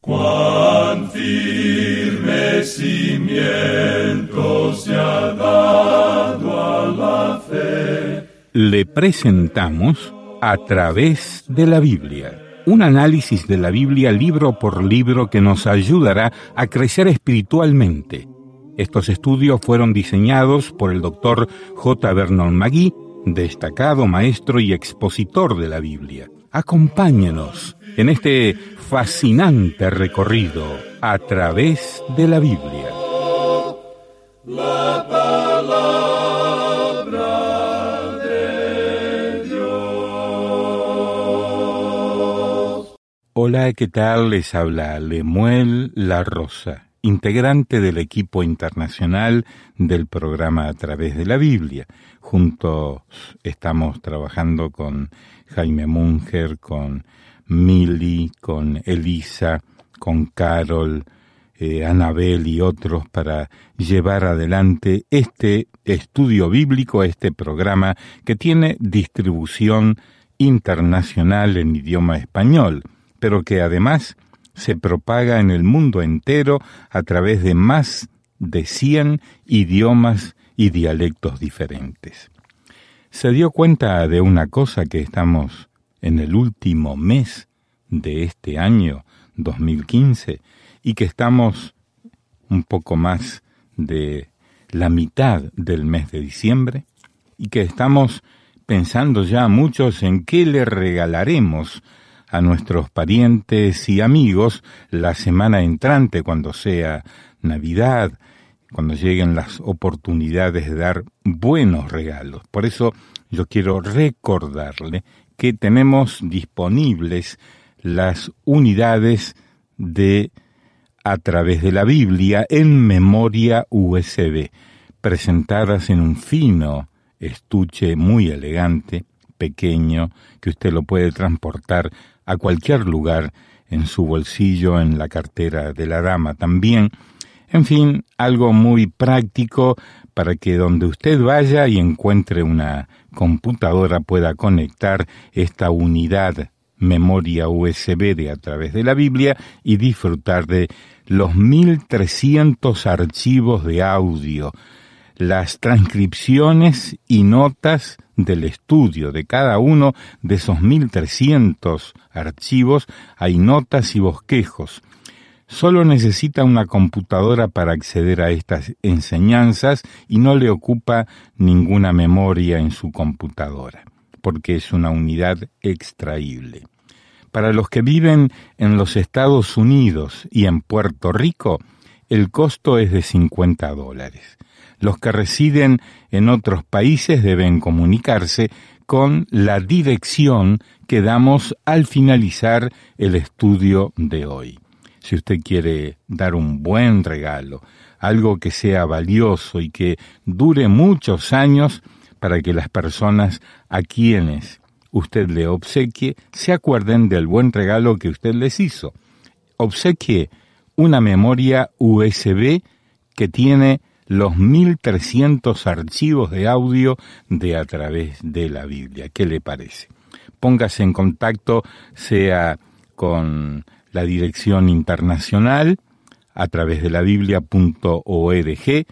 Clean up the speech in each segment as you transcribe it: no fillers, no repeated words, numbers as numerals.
Cuán firme cimiento se ha dado a la fe. Le presentamos A través de la Biblia, un análisis de la Biblia libro por libro que nos ayudará a crecer espiritualmente. Estos estudios fueron diseñados por el Dr. J. Vernon McGee, destacado maestro y expositor de la Biblia. Acompáñenos en este fascinante recorrido a través de la Biblia. La palabra de Dios. Hola, ¿qué tal? Les habla Lemuel La Rosa, integrante del equipo internacional del programa A través de la Biblia. Juntos estamos trabajando con Jaime Munger, con Mili, con Elisa, con Carol, Anabel y otros para llevar adelante este estudio bíblico, este programa que tiene distribución internacional en idioma español, pero que además se propaga en el mundo entero a través de más de 100 idiomas y dialectos diferentes. ¿Se dio cuenta de una cosa, que estamos en el último mes de este año 2015 y que estamos un poco más de la mitad del mes de diciembre y que estamos pensando ya muchos en qué le regalaremos a nuestros parientes y amigos la semana entrante, cuando sea Navidad, cuando lleguen las oportunidades de dar buenos regalos? Por eso yo quiero recordarle que tenemos disponibles las unidades de A través de la Biblia en memoria USB, presentadas en un fino estuche muy elegante, pequeño, que usted lo puede transportar a cualquier lugar, en su bolsillo, en la cartera de la dama también. En fin, algo muy práctico para que donde usted vaya y encuentre una computadora pueda conectar esta unidad memoria USB de A través de la Biblia y disfrutar de los 1300 archivos de audio, las transcripciones y notas del estudio. De cada uno de esos 1300 archivos hay notas y bosquejos. Solo necesita una computadora para acceder a estas enseñanzas y no le ocupa ninguna memoria en su computadora, porque es una unidad extraíble. Para los que viven en los Estados Unidos y en Puerto Rico, el costo es de $50. Los que residen en otros países deben comunicarse con la dirección que damos al finalizar el estudio de hoy. Si usted quiere dar un buen regalo, algo que sea valioso y que dure muchos años, para que las personas a quienes usted le obsequie se acuerden del buen regalo que usted les hizo, obsequie una memoria USB que tiene los 1300 archivos de audio de A través de la Biblia. ¿Qué le parece? Póngase en contacto, sea con la dirección internacional, a través de la biblia.org,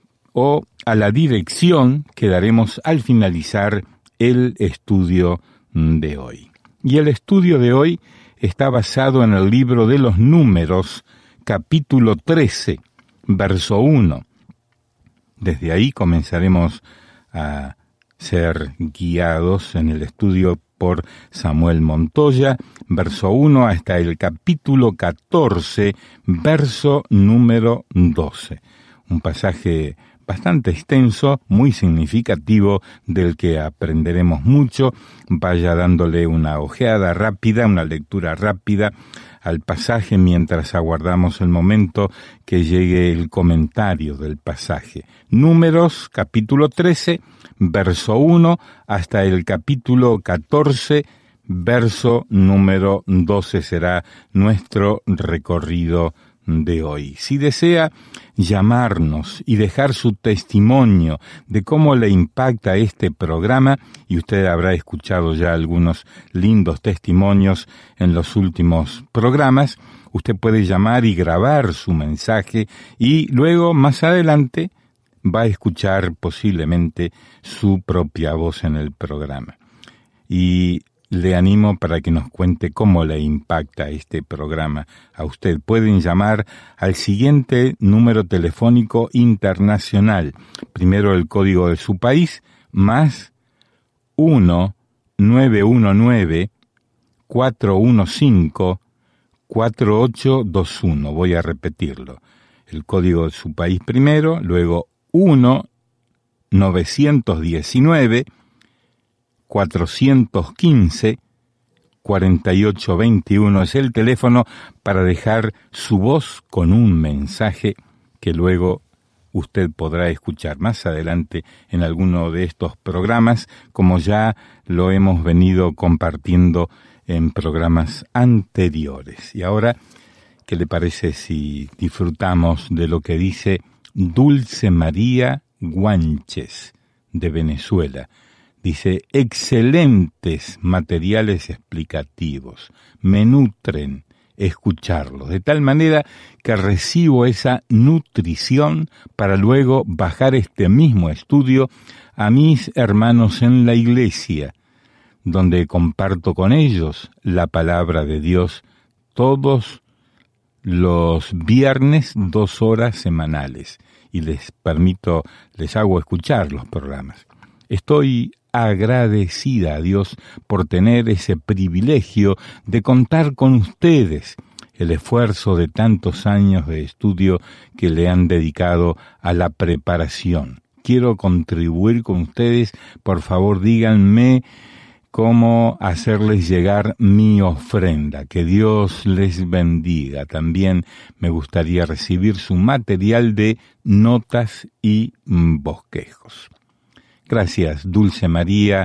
o a la dirección que daremos al finalizar el estudio de hoy. Y el estudio de hoy está basado en el libro de los Números, capítulo 13, verso 1. Desde ahí comenzaremos a ser guiados en el estudio por Samuel Montoya, verso 1 hasta el capítulo 14, verso número 12. Un pasaje bastante extenso, muy significativo, del que aprenderemos mucho. Vaya dándole una ojeada rápida, una lectura rápida al pasaje mientras aguardamos el momento que llegue el comentario del pasaje. Números, capítulo 13, verso 1, hasta el capítulo 14, verso número 12 será nuestro recorrido de hoy. Si desea llamarnos y dejar su testimonio de cómo le impacta este programa, y usted habrá escuchado ya algunos lindos testimonios en los últimos programas, usted puede llamar y grabar su mensaje y luego, más adelante, va a escuchar posiblemente su propia voz en el programa. Y le animo para que nos cuente cómo le impacta este programa a usted. Pueden llamar al siguiente número telefónico internacional. Primero el código de su país, más 1-919-415-4821. Voy a repetirlo. El código de su país primero, luego 1-919-415-4821 es el teléfono para dejar su voz con un mensaje que luego usted podrá escuchar más adelante en alguno de estos programas, como ya lo hemos venido compartiendo en programas anteriores. Y ahora, ¿qué le parece si disfrutamos de lo que dice Dulce María Guanches, de Venezuela? Dice: excelentes materiales explicativos, me nutren escucharlos, de tal manera que recibo esa nutrición para luego bajar este mismo estudio a mis hermanos en la iglesia, donde comparto con ellos la palabra de Dios todos los viernes 2 horas semanales, y les hago escuchar los programas. Estoy agradecida a Dios por tener ese privilegio de contar con ustedes, el esfuerzo de tantos años de estudio que le han dedicado a la preparación. Quiero contribuir con ustedes, por favor díganme cómo hacerles llegar mi ofrenda. Que Dios les bendiga. También me gustaría recibir su material de notas y bosquejos. Gracias, Dulce María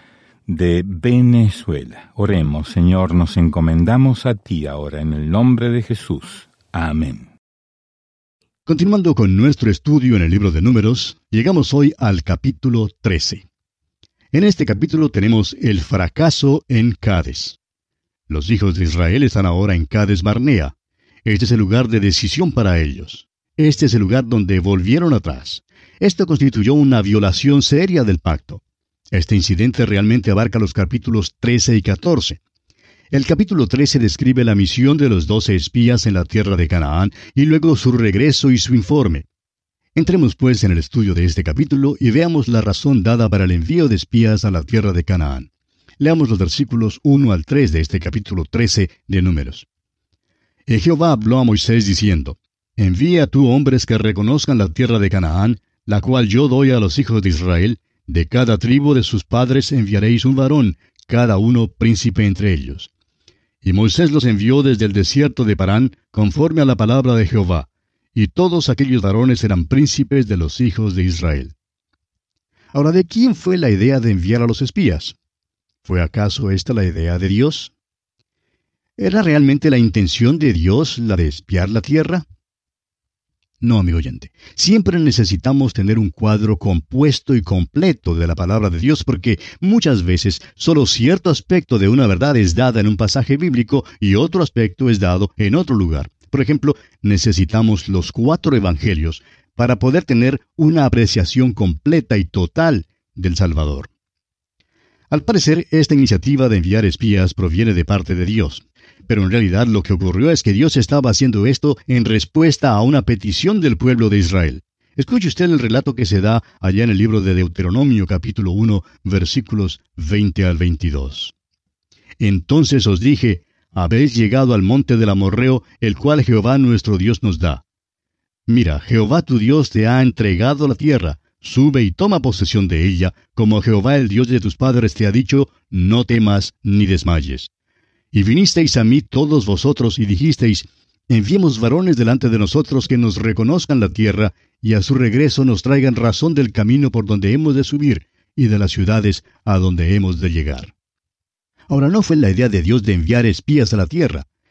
de Venezuela. Oremos, Señor, nos encomendamos a ti ahora en el nombre de Jesús. Amén. Continuando con nuestro estudio en el libro de Números, llegamos hoy al capítulo 13. En este capítulo tenemos el fracaso en Cades. Los hijos de Israel están ahora en Cades Barnea. Este es el lugar de decisión para ellos. Este es el lugar donde volvieron atrás. Esto constituyó una violación seria del pacto. Este incidente realmente abarca los capítulos 13 y 14. El capítulo 13 describe la misión de los 12 espías en la tierra de Canaán y luego su regreso y su informe. Entremos pues en el estudio de este capítulo y veamos la razón dada para el envío de espías a la tierra de Canaán. Leamos los versículos 1 al 3 de este capítulo 13 de Números. Y Jehová habló a Moisés diciendo: Envía tú hombres que reconozcan la tierra de Canaán, la cual yo doy a los hijos de Israel. De cada tribu de sus padres enviaréis un varón, cada uno príncipe entre ellos. Y Moisés los envió desde el desierto de Parán, conforme a la palabra de Jehová. Y todos aquellos varones eran príncipes de los hijos de Israel. Ahora, ¿de quién fue la idea de enviar a los espías? ¿Fue acaso esta la idea de Dios? ¿Era realmente la intención de Dios la de espiar la tierra? No, amigo oyente. Siempre necesitamos tener un cuadro compuesto y completo de la palabra de Dios, porque muchas veces solo cierto aspecto de una verdad es dada en un pasaje bíblico y otro aspecto es dado en otro lugar. Por ejemplo, necesitamos los 4 evangelios para poder tener una apreciación completa y total del Salvador. Al parecer, esta iniciativa de enviar espías proviene de parte de Dios. Pero en realidad lo que ocurrió es que Dios estaba haciendo esto en respuesta a una petición del pueblo de Israel. Escuche usted el relato que se da allá en el libro de Deuteronomio capítulo 1, versículos 20 al 22. Entonces os dije: habéis llegado al monte del Amorreo, el cual Jehová nuestro Dios nos da. Mira, Jehová tu Dios te ha entregado la tierra. Sube y toma posesión de ella, como Jehová el Dios de tus padres te ha dicho: no temas ni desmayes. Y vinisteis a mí todos vosotros y dijisteis: enviemos varones delante de nosotros que nos reconozcan la tierra, y a su regreso nos traigan razón del camino por donde hemos de subir, y de las ciudades a donde hemos de llegar. Ahora, no fue la idea de Dios de enviar espías a la tierra.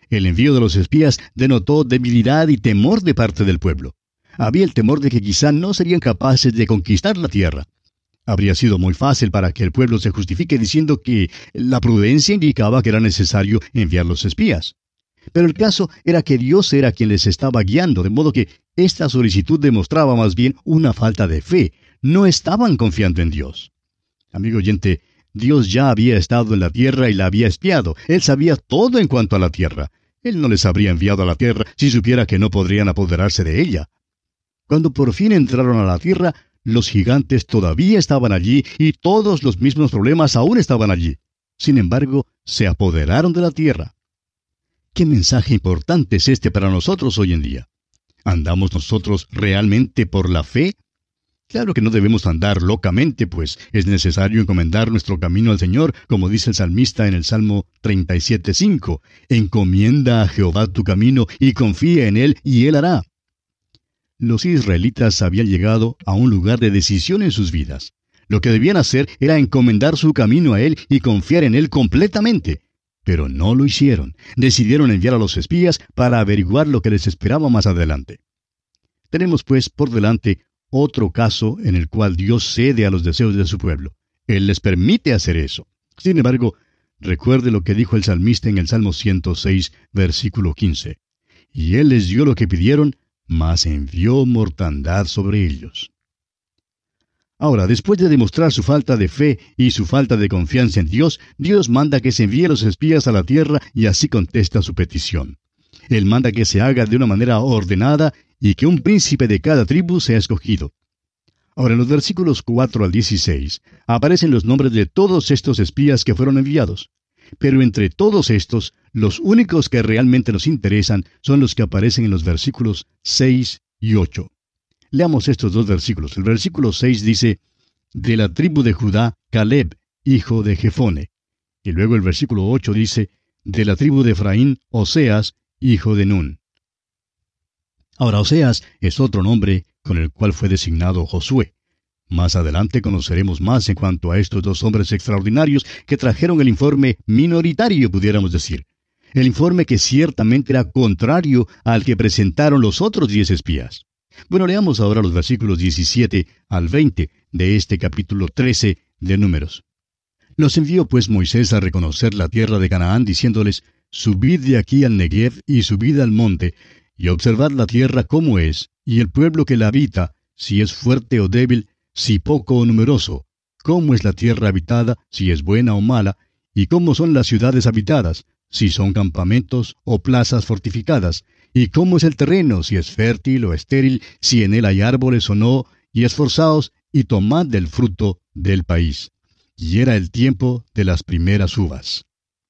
El envío de los espías denotó debilidad y temor de parte del pueblo. Había el temor de que quizá no serían capaces de conquistar la tierra. Habría sido muy fácil para que el pueblo se justifique diciendo que la prudencia indicaba que era necesario enviar los espías. Pero el caso era que Dios era quien les estaba guiando, de modo que esta solicitud demostraba más bien una falta de fe. No estaban confiando en Dios. Amigo oyente, Dios ya había estado en la tierra y la había espiado. Él sabía todo en cuanto a la tierra. Él no les habría enviado a la tierra si supiera que no podrían apoderarse de ella. Cuando por fin entraron a la tierra, los gigantes todavía estaban allí y todos los mismos problemas aún estaban allí. Sin embargo, se apoderaron de la tierra. ¿Qué mensaje importante es este para nosotros hoy en día? ¿Andamos nosotros realmente por la fe? Claro que no debemos andar locamente, pues es necesario encomendar nuestro camino al Señor, como dice el salmista en el Salmo 37:5. Encomienda a Jehová tu camino y confía en Él, y Él hará. Los israelitas habían llegado a un lugar de decisión en sus vidas. Lo que debían hacer era encomendar su camino a Él y confiar en Él completamente. Pero no lo hicieron. Decidieron enviar a los espías para averiguar lo que les esperaba más adelante. Tenemos pues por delante otro caso en el cual Dios cede a los deseos de su pueblo. Él les permite hacer eso. Sin embargo, recuerde lo que dijo el salmista en el Salmo 106, versículo 15. Y Él les dio lo que pidieron, mas envió mortandad sobre ellos. Ahora, después de demostrar su falta de fe y su falta de confianza en Dios, Dios manda que se envíe los espías a la tierra y así contesta su petición. Él manda que se haga de una manera ordenada y que un príncipe de cada tribu sea escogido. Ahora, en los versículos 4 al 16, aparecen los nombres de todos estos espías que fueron enviados. Pero entre todos estos, los únicos que realmente nos interesan son los que aparecen en los versículos 6 y 8. Leamos estos dos versículos. El versículo 6 dice, de la tribu de Judá, Caleb, hijo de Jefone. Y luego el versículo 8 dice, de la tribu de Efraín, Oseas, hijo de Nun. Ahora, Oseas es otro nombre con el cual fue designado Josué. Más adelante conoceremos más en cuanto a estos dos hombres extraordinarios que trajeron el informe minoritario, pudiéramos decir. El informe que ciertamente era contrario al que presentaron los otros 10 espías. Bueno, leamos ahora los versículos 17 al 20 de este capítulo 13 de Números. Los envió pues Moisés a reconocer la tierra de Canaán, diciéndoles, subid de aquí al Negev y subid al monte, y observad la tierra cómo es, y el pueblo que la habita, si es fuerte o débil, si poco o numeroso, cómo es la tierra habitada, si es buena o mala, y cómo son las ciudades habitadas, si son campamentos o plazas fortificadas, y cómo es el terreno, si es fértil o estéril, si en él hay árboles o no, y esforzaos y tomad del fruto del país. Y era el tiempo de las primeras uvas.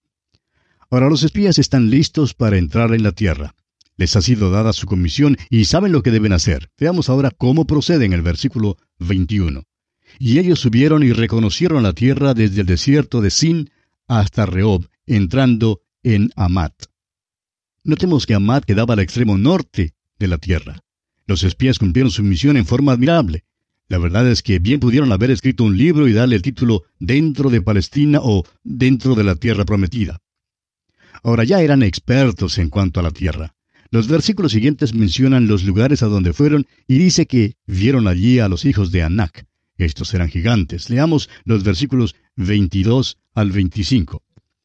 Ahora los espías están listos para entrar en la tierra. Les ha sido dada su comisión y saben lo que deben hacer. Veamos ahora cómo procede en el versículo 21. Y ellos subieron y reconocieron la tierra desde el desierto de Sin hasta Rehob, entrando en Amat. Notemos que Amat quedaba al extremo norte de la tierra. Los espías cumplieron su misión en forma admirable. La verdad es que bien pudieron haber escrito un libro y darle el título Dentro de Palestina o Dentro de la Tierra Prometida. Ahora ya eran expertos en cuanto a la tierra. Los versículos siguientes mencionan los lugares a donde fueron y dice que vieron allí a los hijos de Anac. Estos eran gigantes. Leamos los versículos 22 al 25.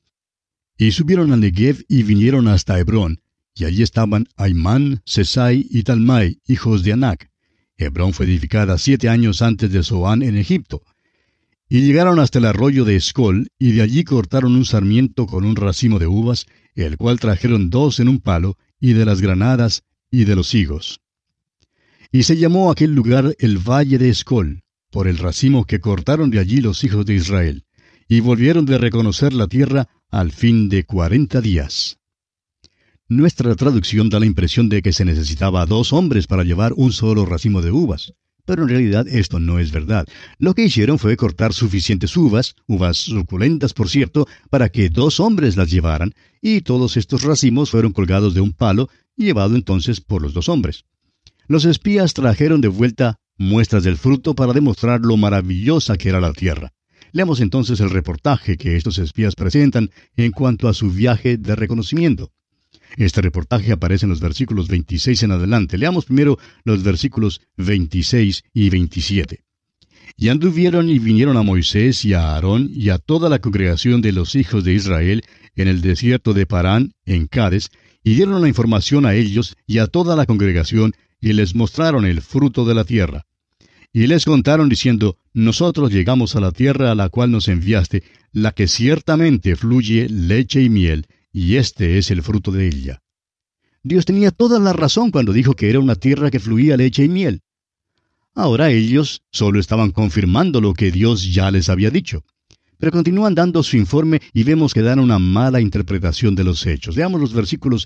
Y subieron al Negev y vinieron hasta Hebrón, y allí estaban Aimán, Sesai y Talmai, hijos de Anac. Hebrón fue edificada 7 años antes de Zoán en Egipto. Y llegaron hasta el arroyo de Escol, y de allí cortaron un sarmiento con un racimo de uvas, el cual trajeron 2 en un palo, y de las granadas y de los higos. Y se llamó aquel lugar el Valle de Escol, por el racimo que cortaron de allí los hijos de Israel, y volvieron de reconocer la tierra al fin de 40 días. Nuestra traducción da la impresión de que se necesitaba 2 hombres para llevar un solo racimo de uvas, pero en realidad esto no es verdad. Lo que hicieron fue cortar suficientes uvas suculentas por cierto, para que 2 hombres las llevaran, y todos estos racimos fueron colgados de un palo y llevado entonces por los 2 hombres. Los espías trajeron de vuelta muestras del fruto para demostrar lo maravillosa que era la tierra. Leamos entonces el reportaje que estos espías presentan en cuanto a su viaje de reconocimiento. Este reportaje aparece en los versículos 26 en adelante. Leamos primero los versículos 26 y 27. Y anduvieron y vinieron a Moisés y a Aarón y a toda la congregación de los hijos de Israel en el desierto de Parán, en Cades, y dieron la información a ellos y a toda la congregación, y les mostraron el fruto de la tierra. Y les contaron diciendo, nosotros llegamos a la tierra a la cual nos enviaste, la que ciertamente fluye leche y miel, y este es el fruto de ella. Dios tenía toda la razón cuando dijo que era una tierra que fluía leche y miel. Ahora ellos solo estaban confirmando lo que Dios ya les había dicho. Pero continúan dando su informe y vemos que dan una mala interpretación de los hechos. Veamos los versículos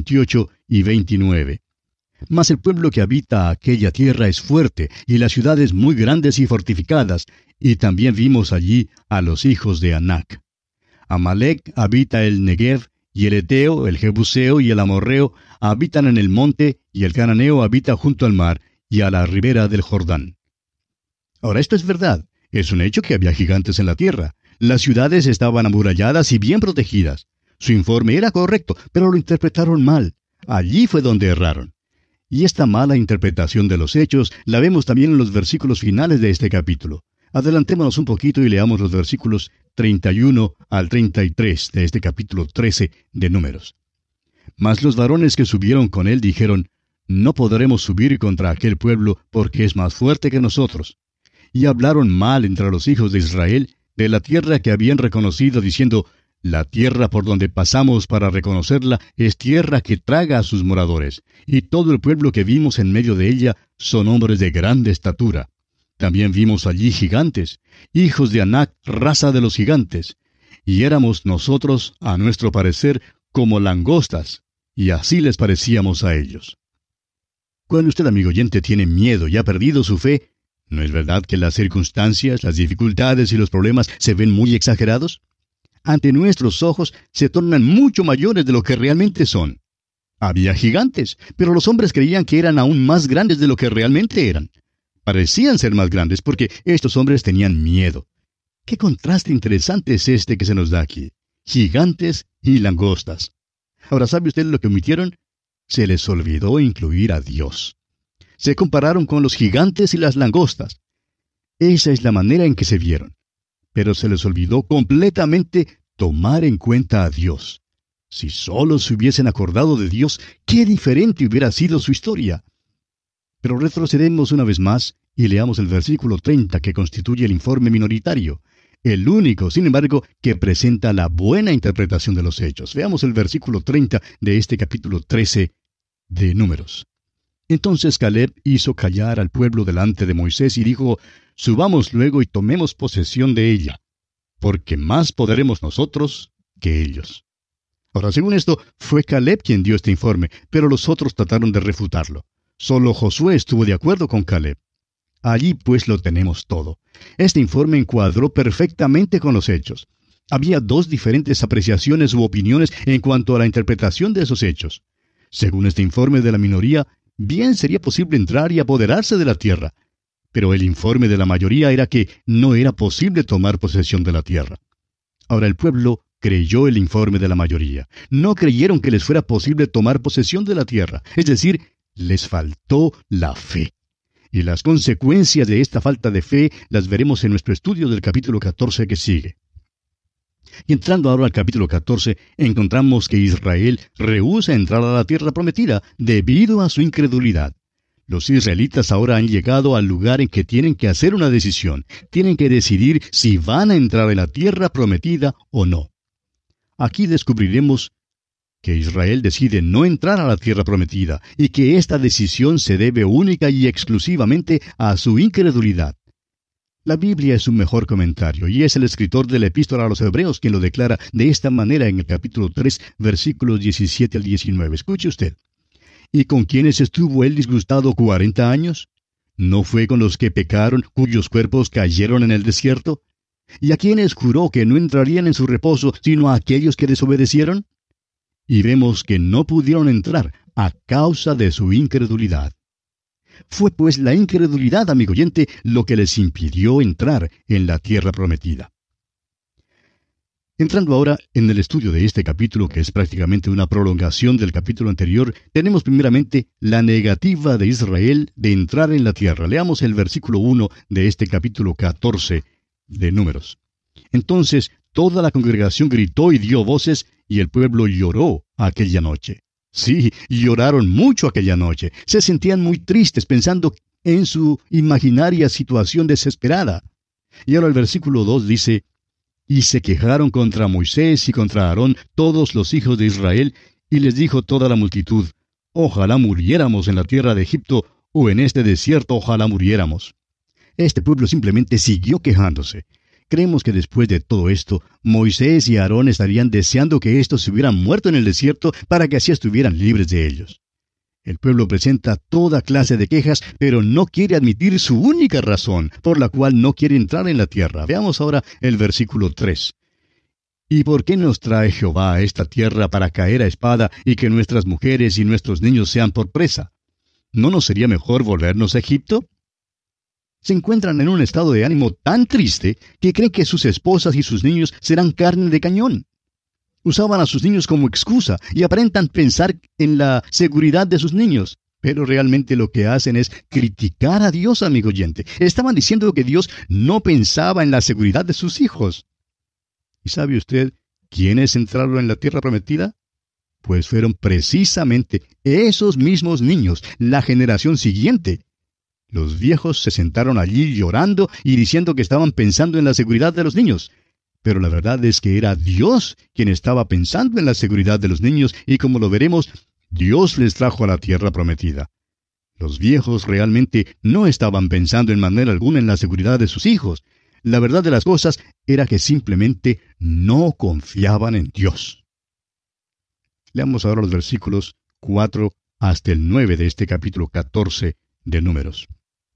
28 y 29. Mas el pueblo que habita aquella tierra es fuerte, y las ciudades muy grandes y fortificadas, y también vimos allí a los hijos de Anac. Amalec habita el Negev, y el Eteo, el Jebuseo y el Amorreo habitan en el monte, y el Cananeo habita junto al mar, y a la ribera del Jordán. Ahora esto es verdad, es un hecho que había gigantes en la tierra. Las ciudades estaban amuralladas y bien protegidas. Su informe era correcto, pero lo interpretaron mal. Allí fue donde erraron. Y esta mala interpretación de los hechos la vemos también en los versículos finales de este capítulo. Adelantémonos un poquito y leamos los versículos 31 al 33 de este capítulo 13 de Números. Mas los varones que subieron con él dijeron, no podremos subir contra aquel pueblo porque es más fuerte que nosotros. Y hablaron mal entre los hijos de Israel de la tierra que habían reconocido, diciendo, la tierra por donde pasamos para reconocerla es tierra que traga a sus moradores, y todo el pueblo que vimos en medio de ella son hombres de grande estatura. También vimos allí gigantes, hijos de Anac, raza de los gigantes, y éramos nosotros, a nuestro parecer, como langostas, y así les parecíamos a ellos. Cuando usted, amigo oyente, tiene miedo y ha perdido su fe, ¿no es verdad que las circunstancias, las dificultades y los problemas se ven muy exagerados? Ante nuestros ojos se tornan mucho mayores de lo que realmente son. Había gigantes, pero los hombres creían que eran aún más grandes de lo que realmente eran. Parecían ser más grandes porque estos hombres tenían miedo. Qué contraste interesante es este que se nos da aquí. Gigantes y langostas. Ahora, ¿sabe usted lo que omitieron? Se les olvidó incluir a Dios. Se compararon con los gigantes y las langostas. Esa es la manera en que se vieron. Pero se les olvidó completamente tomar en cuenta a Dios. Si solo se hubiesen acordado de Dios, qué diferente hubiera sido su historia. Pero retrocedemos una vez más y leamos el versículo 30 que constituye el informe minoritario, el único, sin embargo, que presenta la buena interpretación de los hechos. Veamos el versículo 30 de este capítulo 13 de Números. Entonces Caleb hizo callar al pueblo delante de Moisés y dijo, subamos luego y tomemos posesión de ella, porque más podremos nosotros que ellos. Ahora, según esto, fue Caleb quien dio este informe, pero los otros trataron de refutarlo. Solo Josué estuvo de acuerdo con Caleb. Allí pues lo tenemos todo. Este informe encuadró perfectamente con los hechos. Había dos diferentes apreciaciones u opiniones en cuanto a la interpretación de esos hechos. Según este informe de la minoría, bien sería posible entrar y apoderarse de la tierra. Pero el informe de la mayoría era que no era posible tomar posesión de la tierra. Ahora el pueblo creyó el informe de la mayoría. No creyeron que les fuera posible tomar posesión de la tierra. Es decir, les faltó la fe. Y las consecuencias de esta falta de fe las veremos en nuestro estudio del capítulo 14 que sigue. Y entrando ahora al capítulo 14, encontramos que Israel rehúsa entrar a la tierra prometida debido a su incredulidad. Los israelitas ahora han llegado al lugar en que tienen que hacer una decisión. Tienen que decidir si van a entrar en la tierra prometida o no. Aquí descubriremos que Israel decide no entrar a la tierra prometida y que esta decisión se debe única y exclusivamente a su incredulidad. La Biblia es un mejor comentario y es el escritor de la epístola a los Hebreos quien lo declara de esta manera en el capítulo 3, versículos 17 al 19. Escuche usted. ¿Y con quiénes estuvo él disgustado 40 años? ¿No fue con los que pecaron, cuyos cuerpos cayeron en el desierto? ¿Y a quiénes juró que no entrarían en su reposo, sino a aquellos que desobedecieron? Y vemos que no pudieron entrar a causa de su incredulidad. Fue pues la incredulidad, amigo oyente, lo que les impidió entrar en la tierra prometida. Entrando ahora en el estudio de este capítulo, que es prácticamente una prolongación del capítulo anterior, tenemos primeramente la negativa de Israel de entrar en la tierra. Leamos el versículo 1 de este capítulo 14 de Números. Entonces toda la congregación gritó y dio voces, y el pueblo lloró aquella noche. Sí, lloraron mucho aquella noche. Se sentían muy tristes pensando en su imaginaria situación desesperada. Y ahora el versículo 2 dice: y se quejaron contra Moisés y contra Aarón todos los hijos de Israel, y les dijo toda la multitud: ojalá muriéramos en la tierra de Egipto, o en este desierto ojalá muriéramos. Este pueblo simplemente siguió quejándose. Creemos que después de todo esto, Moisés y Aarón estarían deseando que estos se hubieran muerto en el desierto para que así estuvieran libres de ellos. El pueblo presenta toda clase de quejas, pero no quiere admitir su única razón por la cual no quiere entrar en la tierra. Veamos ahora el versículo 3. ¿Y por qué nos trae Jehová a esta tierra para caer a espada y que nuestras mujeres y nuestros niños sean por presa? ¿No nos sería mejor volvernos a Egipto? Se encuentran en un estado de ánimo tan triste que creen que sus esposas y sus niños serán carne de cañón. Usaban a sus niños como excusa y aparentan pensar en la seguridad de sus niños. Pero realmente lo que hacen es criticar a Dios, amigo oyente. Estaban diciendo que Dios no pensaba en la seguridad de sus hijos. ¿Y sabe usted quiénes entraron en la tierra prometida? Pues fueron precisamente esos mismos niños, la generación siguiente. Los viejos se sentaron allí llorando y diciendo que estaban pensando en la seguridad de los niños. Pero la verdad es que era Dios quien estaba pensando en la seguridad de los niños, y como lo veremos, Dios les trajo a la tierra prometida. Los viejos realmente no estaban pensando en manera alguna en la seguridad de sus hijos. La verdad de las cosas era que simplemente no confiaban en Dios. Leamos ahora los versículos 4 hasta el 9 de este capítulo 14 de Números.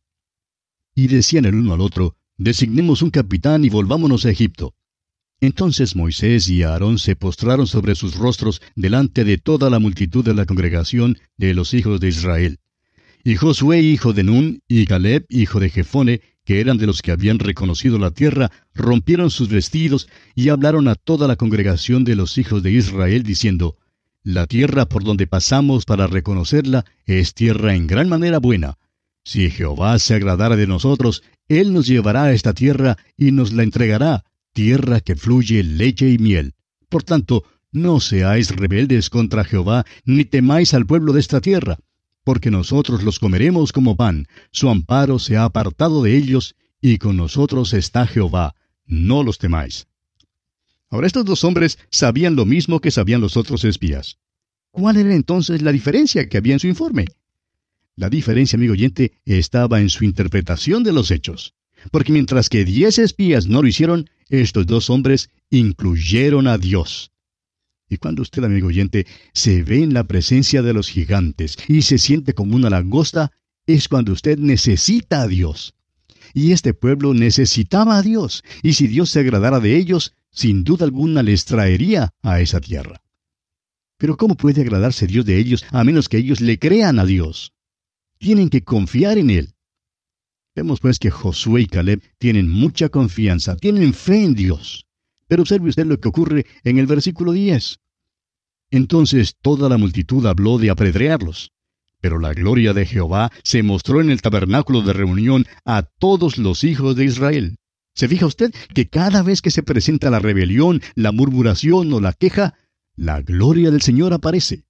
Y decían el uno al otro: designemos un capitán y volvámonos a Egipto. Entonces Moisés y Aarón se postraron sobre sus rostros delante de toda la multitud de la congregación de los hijos de Israel. Y Josué hijo de Nun y Caleb hijo de Jefone, que eran de los que habían reconocido la tierra, rompieron sus vestidos y hablaron a toda la congregación de los hijos de Israel, diciendo: la tierra por donde pasamos para reconocerla es tierra en gran manera buena. Si Jehová se agradara de nosotros, Él nos llevará a esta tierra y nos la entregará, tierra que fluye leche y miel. Por tanto, no seáis rebeldes contra Jehová, ni temáis al pueblo de esta tierra, porque nosotros los comeremos como pan. Su amparo se ha apartado de ellos, y con nosotros está Jehová. No los temáis. Ahora estos dos hombres sabían lo mismo que sabían los otros espías. ¿Cuál era entonces la diferencia que había en su informe? La diferencia, amigo oyente, estaba en su interpretación de los hechos. Porque mientras que 10 espías no lo hicieron, estos dos hombres incluyeron a Dios. Y cuando usted, amigo oyente, se ve en la presencia de los gigantes y se siente como una langosta, es cuando usted necesita a Dios. Y este pueblo necesitaba a Dios, y si Dios se agradara de ellos, sin duda alguna les traería a esa tierra. Pero ¿cómo puede agradarse Dios de ellos a menos que ellos le crean a Dios? Tienen que confiar en Él. Vemos pues que Josué y Caleb tienen mucha confianza, tienen fe en Dios. Pero observe usted lo que ocurre en el versículo 10. Entonces toda la multitud habló de apedrearlos. Pero la gloria de Jehová se mostró en el tabernáculo de reunión a todos los hijos de Israel. ¿Se fija usted que cada vez que se presenta la rebelión, la murmuración o la queja, la gloria del Señor aparece?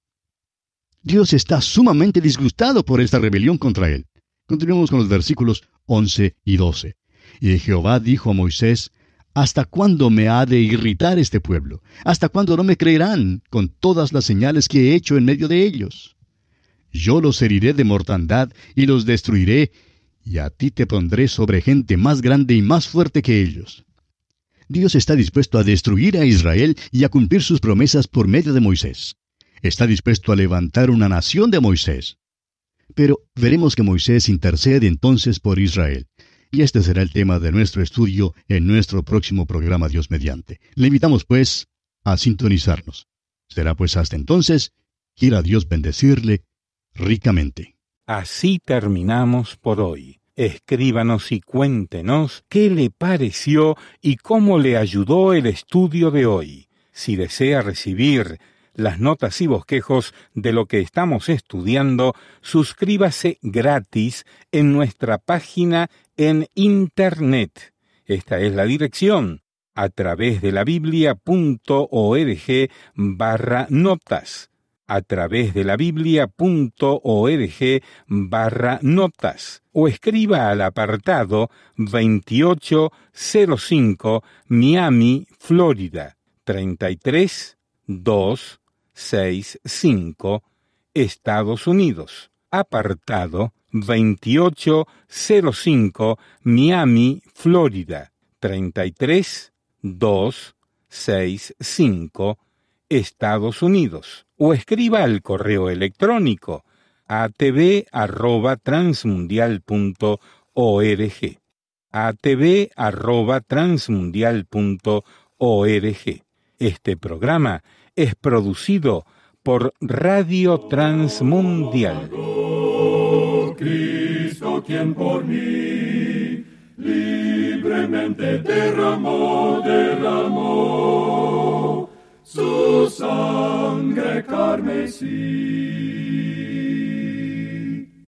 Dios está sumamente disgustado por esta rebelión contra Él. Continuemos con los versículos 11 y 12. Y Jehová dijo a Moisés: ¿hasta cuándo me ha de irritar este pueblo? ¿Hasta cuándo no me creerán con todas las señales que he hecho en medio de ellos? Yo los heriré de mortandad y los destruiré, y a ti te pondré sobre gente más grande y más fuerte que ellos. Dios está dispuesto a destruir a Israel y a cumplir sus promesas por medio de Moisés. Está dispuesto a levantar una nación de Moisés. Pero veremos que Moisés intercede entonces por Israel. Y este será el tema de nuestro estudio en nuestro próximo programa, Dios mediante. Le invitamos, pues, a sintonizarnos. Será pues hasta entonces, quiera Dios bendecirle ricamente. Así terminamos por hoy. Escríbanos y cuéntenos qué le pareció y cómo le ayudó el estudio de hoy. Si desea recibir las notas y bosquejos de lo que estamos estudiando, suscríbase gratis en nuestra página en Internet. Esta es la dirección: a través de la biblia.org/notas. A través de la biblia.org/notas, o escriba al apartado 2805 Miami, Florida 33265, Estados Unidos. Apartado 2805 Miami, Florida 33265, Estados Unidos. O escriba al correo electrónico atv@transmundial.org. atv@transmundial.org. Este programa es producido por Radio Transmundial. Cristo, quien por mí libremente derramó su sangre carmesí.